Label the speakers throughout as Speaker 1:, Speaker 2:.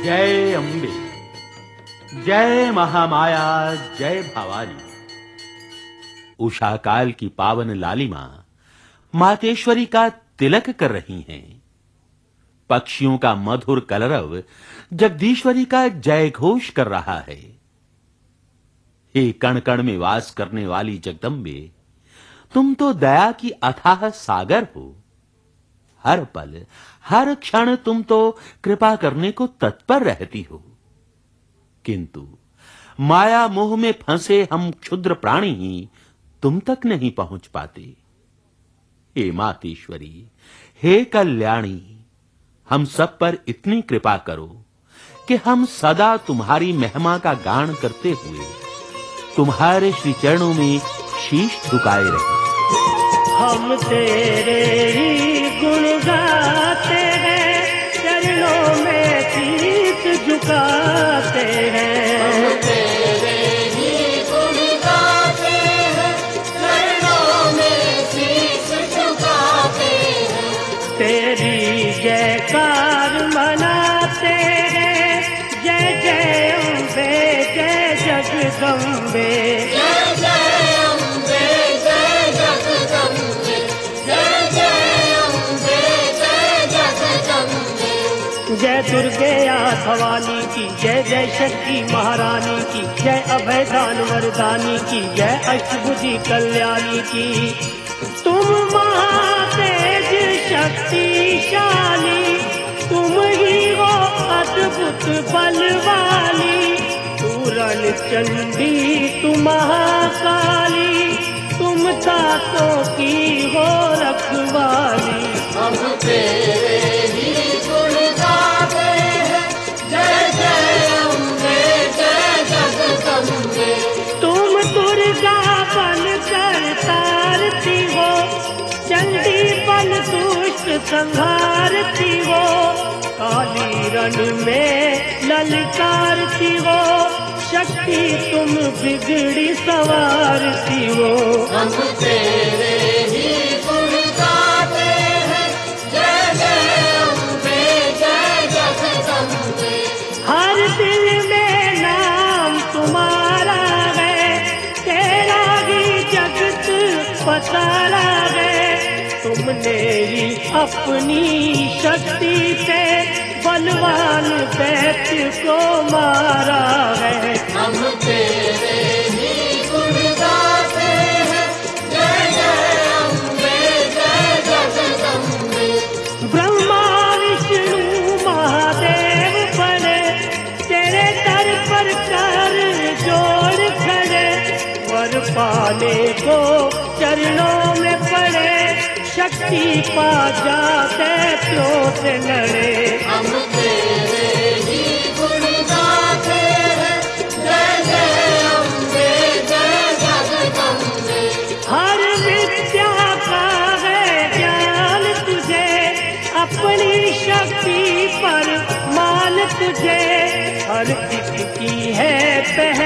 Speaker 1: जय अम्बे, जय महामाया, जय भवानी। उषा काल की पावन लालिमा मातेश्वरी का तिलक कर रही हैं। पक्षियों का मधुर कलरव जगदीश्वरी का जय घोष कर रहा है। हे कण कण में वास करने वाली जगदम्बे, तुम तो दया की अथाह सागर हो। हर पल हर क्षण तुम तो कृपा करने को तत्पर रहती हो। किंतु माया मोह में फंसे हम क्षुद्र प्राणी ही तुम तक नहीं पहुंच पाते। हे मातेश्वरी, हे कल्याणी, हम सब पर इतनी कृपा करो कि हम सदा तुम्हारी महिमा का गान करते हुए तुम्हारे श्री चरणों में शीश झुकाए रहे।
Speaker 2: हम तेरे ही गुण गाते हैं, चरणों में शीश झुकाते हैं।
Speaker 3: हम तेरे ही गुण गाते हैं, चरणों में शीश झुकाते हैं।
Speaker 2: तेरी जयकार मनाते हैं, जय जय अम्बे, जय जगदम्बे।
Speaker 3: जय जय अम्बे, जय जगदम्बे, जय जय अम्बे, जय जगदम्बे।
Speaker 2: जय दुर्गे या भवानी की, जय जय शक्ति महारानी की, जय अभय दान वरदानी की, जय अष्टभुजी कल्याणी की। तुम महातेज शक्तिशाली, तुम ही हो अद्भुत बलवाली। तू रण चंडी, तू महाकाली, तुम तातों की हो रखवाली।
Speaker 3: हम तेरे ही गुण गाते हैं, जय जय अम्बे, जय जगदम्बे।
Speaker 2: तुम दुर्गा बन कर तारती हो, चंडी बन दुष्ट संहारती हो। काली रण में ललकारती हो, शक्ति तुम बिगड़ी सवारती हो।
Speaker 3: हम तेरे ही गुण गाते हैं, जय जय अम्बे, जय जगदम्बे।
Speaker 2: हर दिल में नाम तुम्हारा है, तेरा ही जगत पसारा है। तुमने ही अपनी शक्ति से बलवान दैत्य को मारा है।
Speaker 3: हम तेरे ही गुण गाते हैं, जय जय अम्बे, जय जगदम्बे।
Speaker 2: ब्रह्मा विष्णु महादेव बने, तेरे दर पर कर जोड़ खड़े। वर पाने को चरणों में पड़े, शक्ति पा जाते दैत्यों से लड़े।
Speaker 3: हम तेरे ही गुण गाते हैं, जय जय अम्बे, जय जगदम्बे।
Speaker 2: हर विद्या का है ज्ञान तुझे, अपनी शक्ति पर मान तुझे। हर एक की है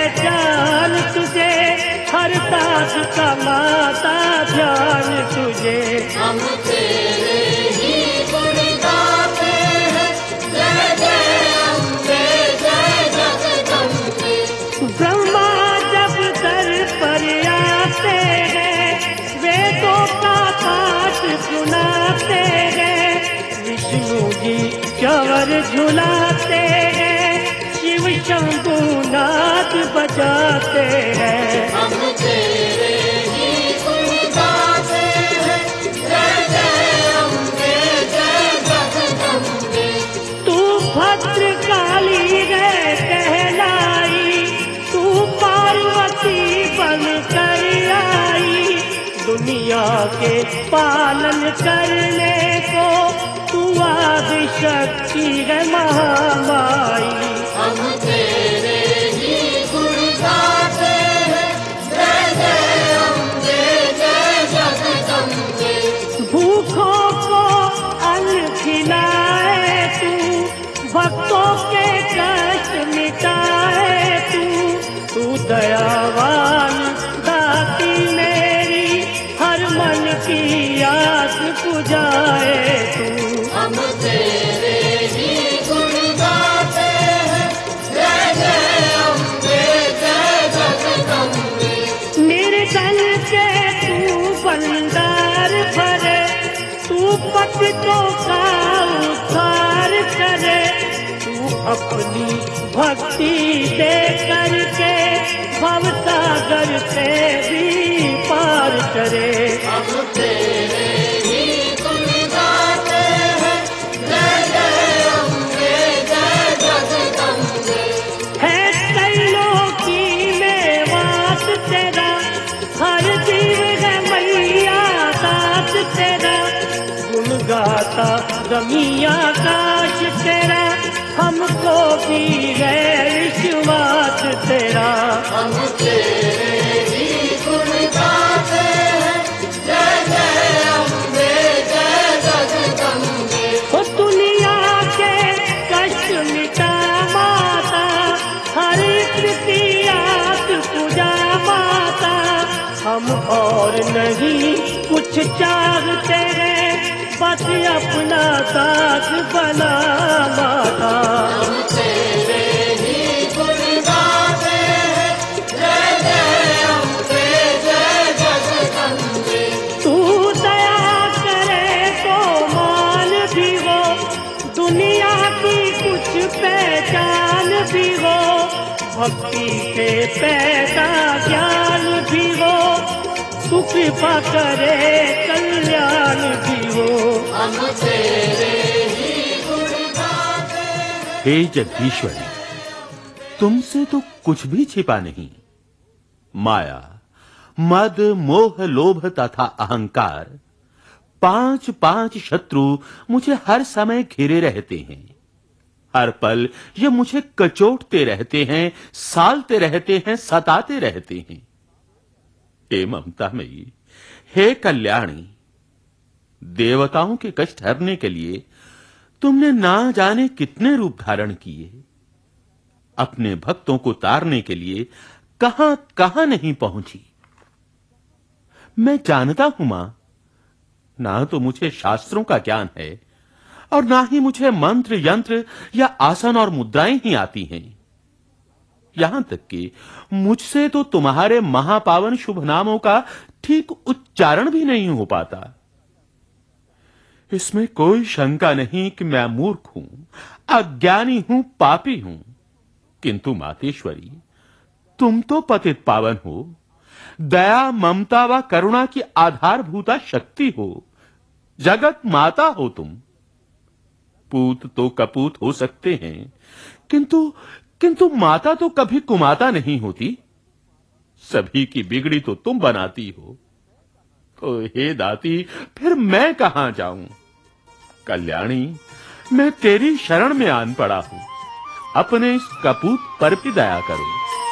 Speaker 2: पहचान तुझे, हर दास का माता ध्यान तुझे।
Speaker 3: हम तेरे ही गुण गाते हैं, जय जय अम्बे, जय जगदम्बे।
Speaker 2: ब्रह्मा जब दर पर आते हैं, वेदों का पाठ सुनाते हैं। विष्णु जी चवर झुलाते हैं, शिव शंभु नाद बजाते हैं।
Speaker 3: हम तेरे ही गुण गाते हैं, जय जय अम्बे, जय जगदम्बे।
Speaker 2: तू भद्रकाली है कहलाई, तू पार्वती बन कर आई। दुनिया के पालन करने को तू आदि शक्ति है महामाई।
Speaker 3: हम तेरे ही गुण गाते हैं, जय जय अम्बे, जय जगदम्बे।
Speaker 2: भूखों को अन्न खिलाए तू, भक्तों के कष्ट मिटाए तू दयावान दाती मेरी, हर मन की आस बुझाए तू।
Speaker 3: हम तेरे ही गुण गाते
Speaker 2: अपनी भक्ति दे करके भवसागर से भी पार करे।
Speaker 3: हम तेरे ही गुण गाते हैं, जय जय अम्बे जय जगदम्बे।
Speaker 2: है त्रैलोकी में वास तेरा, हर जीव है मैया दास तेरा। गुण गाता जमी आकाश तेरा, हमको भी है विश्वास तेरा।
Speaker 3: हम तेरे ही गुण गाते हैं, जय जय अम्बे जय जगदम्बे।
Speaker 2: हो दुनिया के कष्ट मिटा माता, हर एक की आस पूजा माता। हम और नहीं कुछ चाहते हैं, बस अपना साथ बना माता।
Speaker 3: हम तेरे ही गुण गाते हैं, जय जय अम्बे जय जगदम्बे।
Speaker 2: तू दया करे तो मान भी हो, दुनिया की कुछ पहचान भी हो। भक्ति के पैदा ज्ञान भी हो, तू कृपा करे कल्याण भी हो।
Speaker 3: हम तेरे ही गुण गाते हैं।
Speaker 1: हे जगदीश्वरी, तुमसे तो कुछ भी छिपा नहीं। माया, मद, मोह, लोभ तथा अहंकार, 5 शत्रु मुझे हर समय घिरे रहते हैं। हर पल ये मुझे कचोटते रहते हैं, सालते रहते हैं, सताते रहते हैं। हे ममतामयी, हे कल्याणी, देवताओं के कष्ट हरने के लिए तुमने ना जाने कितने रूप धारण किए। अपने भक्तों को तारने के लिए कहां कहां नहीं पहुंची। मैं जानता हूं मां, ना तो मुझे शास्त्रों का ज्ञान है और ना ही मुझे मंत्र यंत्र या आसन और मुद्राएं ही आती हैं। यहां तक कि मुझसे तो तुम्हारे महापावन शुभ नामों का ठीक उच्चारण भी नहीं हो पाता। इसमें कोई शंका नहीं कि मैं मूर्ख हूं, अज्ञानी हूं, पापी हूं। किंतु मातेश्वरी, तुम तो पतित पावन हो, दया, ममता व करुणा की आधारभूता शक्ति हो, जगत माता हो तुम। पूत तो कपूत हो सकते हैं, किंतु माता तो कभी कुमाता नहीं होती। सभी की बिगड़ी तो तुम बनाती हो। तो हे दाती, फिर मैं कहां जाऊं? कल्याणी, मैं तेरी शरण में आन पड़ा हूं। अपने इस कपूत पर भी दया करो।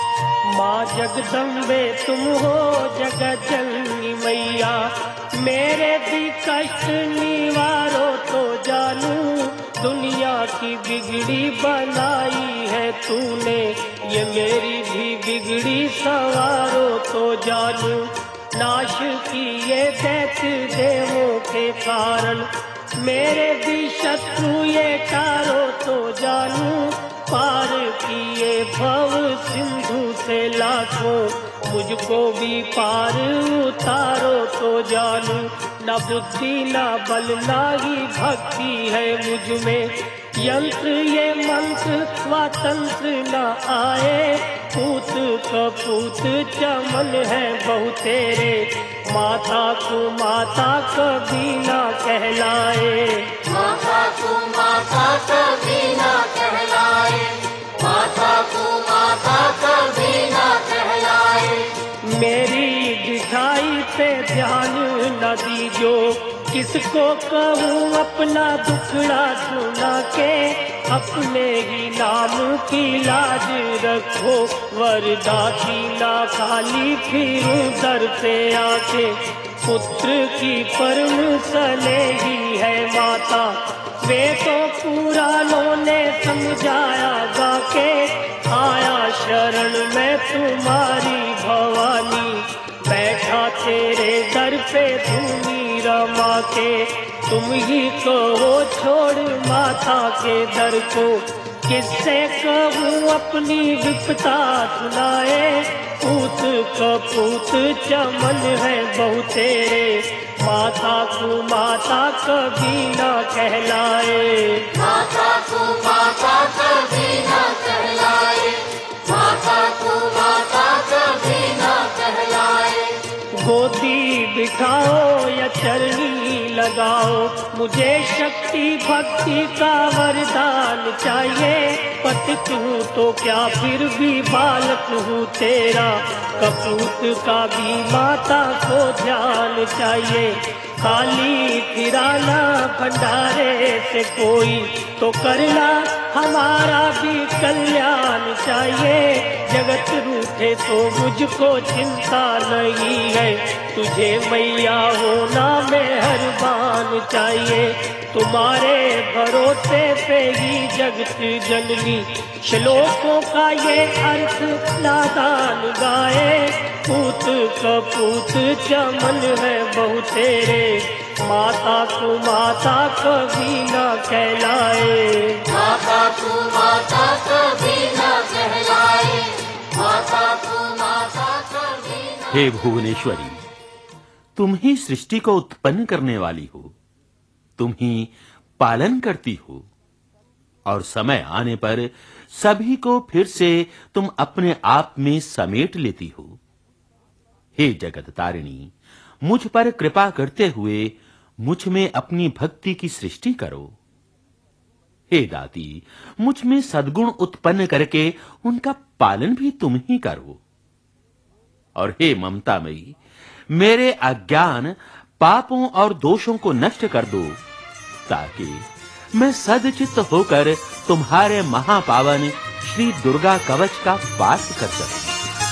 Speaker 2: माँ जगदम्बे तुम हो जगत जननी मैया, मेरे भी कष्ट निवारो तो जानू। दुनिया की बिगड़ी बनाई है तूने, ये मेरी भी बिगड़ी सवारो तो जानू। नाश किए दैत्य देवों के कारण, मेरे भी शत्रु ये टारो तो जानू। पार किए भव सिंधु से लाखों, मुझको भी पार उतारो तो जानू। न बुद्धि न बल ना ही भक्ति है मुझ में, यंत्र ये मंत्र स्वतंत्र न आए। पूत कपूत चमन है बहु तेरे, माता को माता कभी ना कहलाए।
Speaker 3: माता को माता कभी ना कहलाए, माता को माता कभी ना कहलाए।
Speaker 2: मेरी दिखाई पे ध्यान न दीजो, किसको कहूँ अपना दुखड़ा सुना के। अपने ही नाम की लाज रखो, वरदाती ना खाली फिरूं दर पे आके। पुत्र की परम सने ही है माता, वे तो पुराणों ने समझाया जाके। आया शरण में तुम्हारी भवानी, बैठा तेरे दर पे धूनी रमा के। तुम ही कहो छोड़ माता के दर को, किससे कहूँ अपनी विपता सुनाए। पूत कपूत चमन है बहु तेरे, माता को माता कभी ना कहलाए।
Speaker 3: माता को माता कभी
Speaker 2: उठाओ या चरनी लगाओ, मुझे शक्ति भक्ति का वरदान चाहिए। पतित हूँ तो क्या फिर भी बालक हूँ तेरा, कपूत का भी माता को ध्यान चाहिए। खाली किराना भंडारे से कोई तो करना, हमारा भी कल्याण चाहिए। जगत रूठे तो मुझको चिंता नहीं है, तुझे मैया होना मेहरबान चाहिए। तुम्हारे भरोसे पे ही जगत जननी, श्लोकों का ये अर्थ नादान गाए। पूत कपूत चमन है बहु तेरे, माता को माता कभी न कहलाए।
Speaker 3: माता तू माता कभी न कहलाए, माता तू माता कभी न।
Speaker 1: हे भुवनेश्वरी, तुम ही सृष्टि को उत्पन्न करने वाली हो, तुम ही पालन करती हो, और समय आने पर सभी को फिर से तुम अपने आप में समेट लेती हो। हे जगत तारिणी, मुझ पर कृपा करते हुए मुझ में अपनी भक्ति की सृष्टि करो। हे दाती, मुझ में सद्गुण उत्पन्न करके उनका पालन भी तुम ही करो। और हे ममतामयी, मेरे अज्ञान पापों और दोषों को नष्ट कर दो, ताकि मैं सदचित्त होकर तुम्हारे महापावन श्री दुर्गा कवच का वास कर सकूं।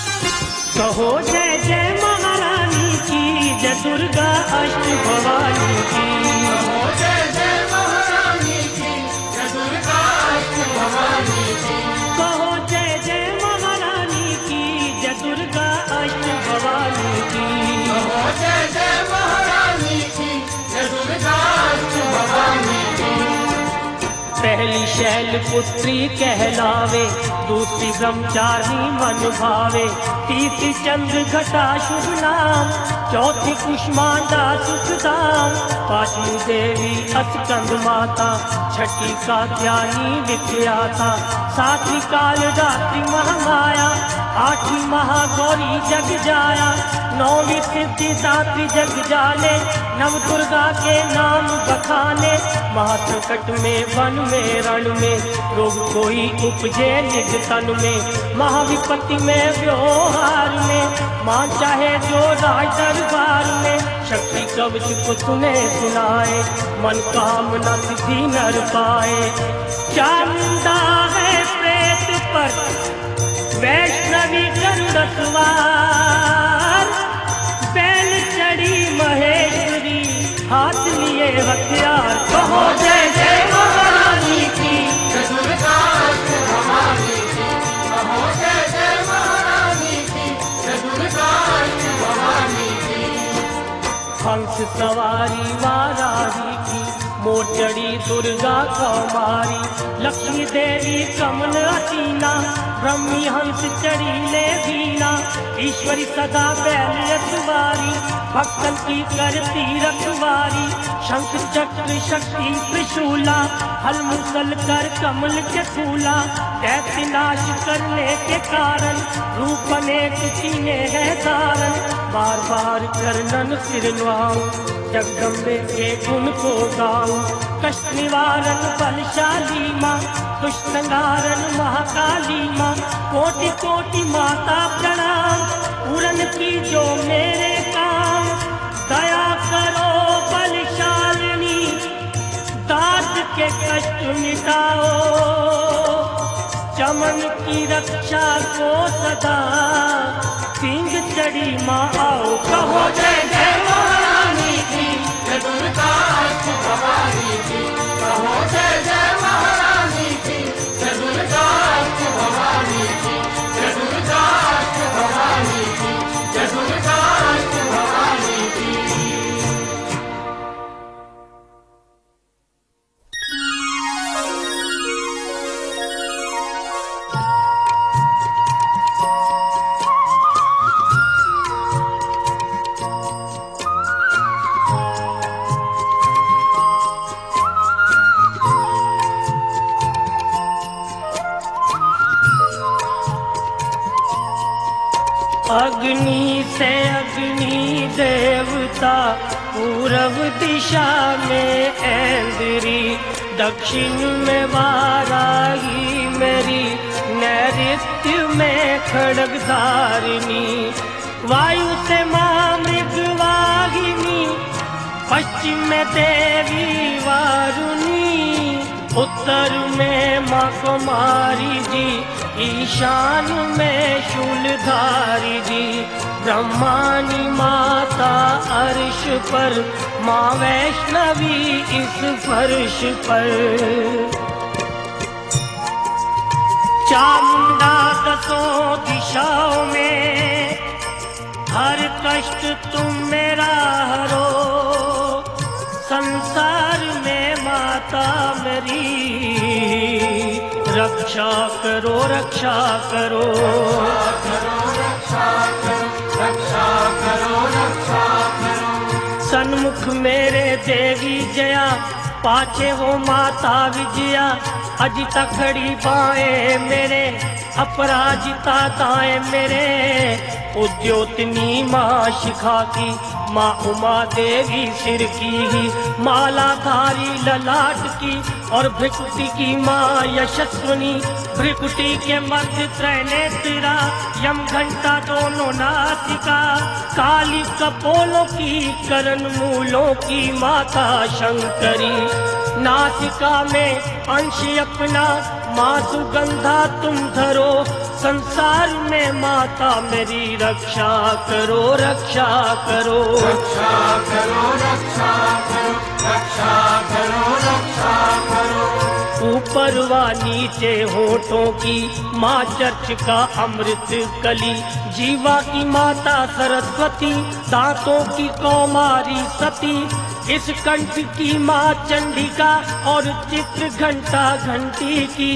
Speaker 2: कहो जय जय महारानी की, जय दुर्गा अष्ट भवानी की।
Speaker 3: कहो जय जय महारानी की, जय दुर्गा अष्ट भवानी की।
Speaker 2: कहो जय जय महारानी की, जय दुर्गा अष्ट भवानी की।
Speaker 3: कहो जय जय महारानी की, जय दुर्गा अष्ट भवानी की।
Speaker 2: पहली शैल पुत्री कहलावे, दूसरी ब्रह्मचारिणी मन भावे, तीसरी चंद्र घटा शुभ नाम, चौथी कुष्मांडा सुखधाम, पांचवी देवी अस्कंद माता, छठी कात्यायनी विख्याता, सातवीं काल रात्रि महामाया, आठवीं महागौरी जग जाया, नौवीं सिद्धिदात्री जग जाने, नव दुर्गा के नाम बखाने। महासंकट में वन में रण में, रोग कोई उपजे निज तन में, महाविपत्ति में व्यवहार में, मां चाहे जो राज दरबार में। शक्ति कवच को सुने सुनाए, मन कामना सिद्धि नर पाए। चामुंडा है प्रेत पर, वैष्णवी गरुड़ सवार, बैल चढ़ी महेश्वरी, हाथ लिए हथियार। कहो जय जय महारानी की,
Speaker 3: जय दुर्गा अष्ट भवानी की। कहो जय जय महारानी की, जय दुर्गा अष्ट भवानी की।
Speaker 2: हंस सवारी वाराही की, मोर चढ़ी दुर्गा कौमारी, लक्ष्मी देवी कमल असीना, ब्रह्मी हंस चढ़ी ले दीना, ईश्वरी सदा बैल सवारी, भक्तन की करती रखवारी। शंख चक्र शक्ति त्रिशूला, हल मुसल कर कमल के फूला, दैत्य नाश करने के कारण, रूप अनेक कीने है धारण। बार बार करनन सिर नुआऊं, जगदम्बे के गुण को गाऊं। कष्ट निवारण बलशाली माँ, दुष्ट संहारण महाकाली माँ, कोटि कोटि माता प्रणाम, पूरन की जो मेरे काम। दया करो बलशालिनी, दास के कष्ट मिटाओ, चमन की रक्षा को सदा, सिंह चढ़ी माँ आओ। कहो जय जय
Speaker 3: महारानी की, जय दुर्गा अष्ट भवानी की। कहो जय जय महारानी की, जय दुर्गा अष्ट भवानी की। जय दुर्गा अष्ट भवानी की, जय दुर्गा अष्ट भवानी की।
Speaker 2: अग्नि से अग्नि देवता पूर्व दिशा में ऐन्द्री, दक्षिण में वाराही मेरी, नैऋत्य में खड्गधारिणी, वायु से मां मृगवाहिनी, पश्चिम में देवी वारुणी, उत्तर में मां कुमारी जी, ईशान में शूलधारी जी, ब्रह्मानी माता अर्श पर, मां वैष्णवी इस फर्श पर। चामुंडा दसों दिशाओं में, हर कष्ट तुम मेरा हरो, संसार में माता मेरी, रक्षा करो रक्षा करो,
Speaker 3: रक्षा करो, रक्षा करो, रक्षा करो।
Speaker 2: सन्मुख मेरे देवी जया, पाछे हो माता विजया, अज तकड़ी बाएं मेरे, अपराजिता दाएं मेरे, उद्योतनी माँ शिखा की, माँ उमा देवी सिर की ही, मालाधारी ललाट की, और भृकुटी की माँ यशस्वनी, भृकुटी के मध्य त्रैनेत्रा, यम घंटा दोनों नासिका, काली कपोलों की, करण मूलों की माता शंकरी, नासिका में अंश अपना माँ सुगंधा तुम धरो, संसार में माता मेरी रक्षा करो रक्षा करो,
Speaker 3: रक्षा करो, रक्षा करो, रक्षा करो, रक्षा करो।
Speaker 2: ऊपर व नीचे होठों की माँ चर्च का अमृत कली, जीवा की माता सरस्वती, दांतों की कौमारी सती, इस कंठ की माँ चंडिका, और चित्र घंटा घंटी की,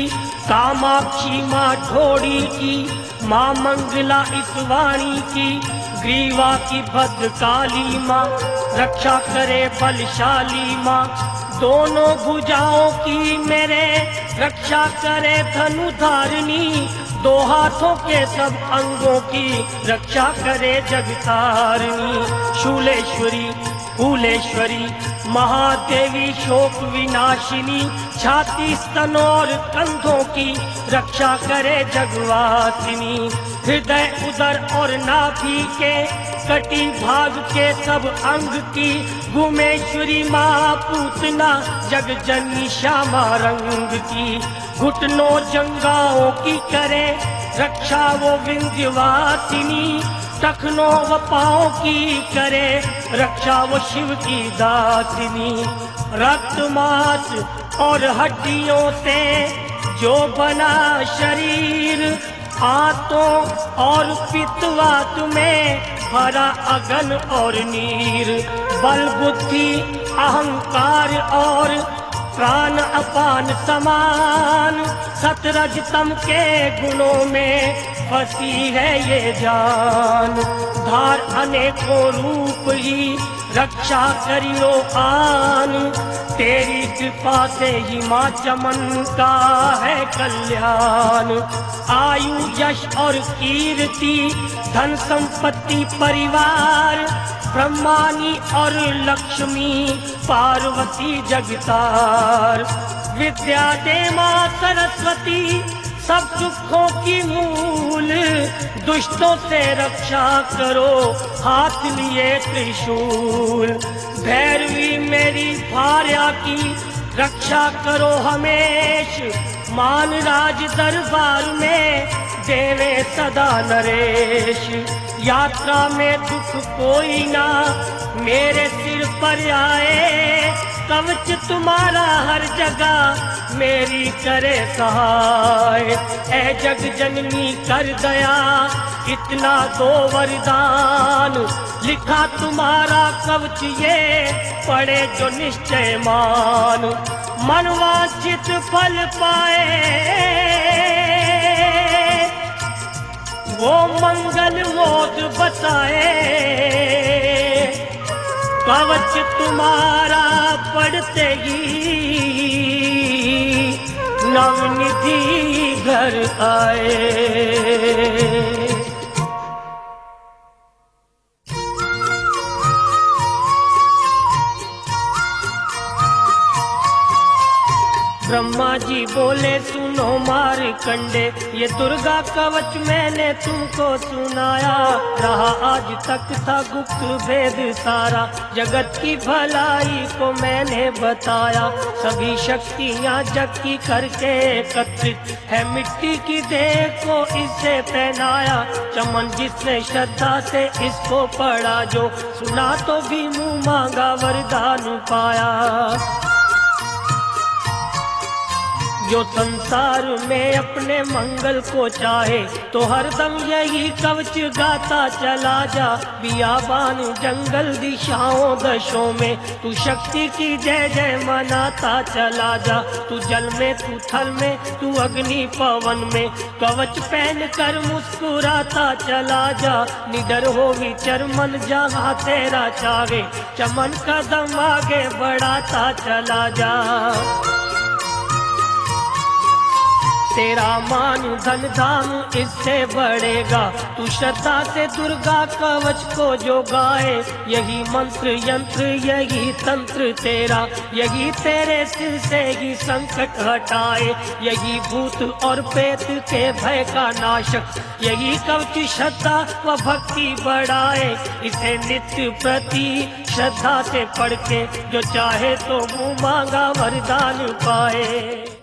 Speaker 2: कामाक्षी माँ ठोड़ी की, माँ मंगला इस वाणी की, ग्रीवा की भद्रकाली माँ, रक्षा करे बलशाली माँ, दोनों भुजाओं की मेरे, रक्षा करे धनुधारिणी, दो हाथों के सब अंगों की, रक्षा करे जगतारिणी, शूलेश्वरी फूलेश्वरी, महादेवी शोक विनाशिनी, छाती स्तन और कंधों की, रक्षा करे जगवासिनी, हृदय उदर और नाभि के, कटी भाग के सब अंग की, गुमेश्वरी माँ पूतना, जगजननी श्यामा रंग की, घुटनों जंगाओं की करे, रक्षा वो विंध्यवासिनी, टखनों व पाँव की करे, रक्षा वो शिव की दासिनी, रक्त मांस और हड्डियों से जो बना शरीर, आंतों और पित्तवात में भरा अगन और नीर, बल बुद्धि अहंकार और प्राण अपान समान, सतरजतम के गुणों में फंसी है ये जान, धार अनेकों रूप ही, रक्षा करियो आन, तेरी कृपा से ही माँ चमन का है कल्याण, आयु यश और कीर्ति, धन संपत्ति परिवार, ब्रह्मानी और लक्ष्मी, पार्वती जगतार, विद्या दे माँ सरस्वती, सब दुखों की मूल, दुष्टों से रक्षा करो, हाथ लिए त्रिशूल, भैरवी मेरी भार्या की, रक्षा करो हमेश, मान राज दरबार में देवे सदा नरेश, यात्रा में दुख कोई ना मेरे सिर पर आए, कवच तुम्हारा हर जगह मेरी करे सहाय, ऐ जग जननी कर दया, इतना दो वरदान, लिखा तुम्हारा कवच ये, पढ़े जो निश्चय मान, मनवांछित फल पाए, वो मंगल मोद बसाए, कवच तुम्हारा पढ़ते ही नवनिधि घर आए। बोले सुनो मारकंडे, ये दुर्गा कवच मैंने तुमको सुनाया। रहा आज तक था गुप्त भेद सारा, जगत की भलाई को मैंने बताया। सभी शक्तियाँ जग की करके एकत्रित है, मिट्टी की देह को इससे पहनाया। चमन जिसने श्रद्धा से इसको पढ़ा, जो सुना तो भी मुँह मांगा वरदान पाया। जो संसार में अपने मंगल को चाहे, तो हरदम यही कवच गाता चला जा। बियाबान जंगल दिशाओं दशों में तू शक्ति की जय जय मनाता चला जा। तू जल में, तू थल में, तू अग्नि पवन में, कवच पहन कर मुस्कुराता चला जा। निडर हो विचर मन जहाँ तेरा चाहे, चमन कदम आगे बढ़ाता चला जा। तेरा मान धन धाम इससे बढ़ेगा, तू श्रद्धा से दुर्गा कवच को जो गाए। यही मंत्र यंत्र यही तंत्र तेरा, यही तेरे सिर से ही संकट हटाए। यही भूत और प्रेत के भय का नाशक, यही कवच श्रद्धा व भक्ति बढ़ाए। इसे नित्य प्रति श्रद्धा से पढ़ के, जो चाहे तो मुँह मांगा वरदान पाए।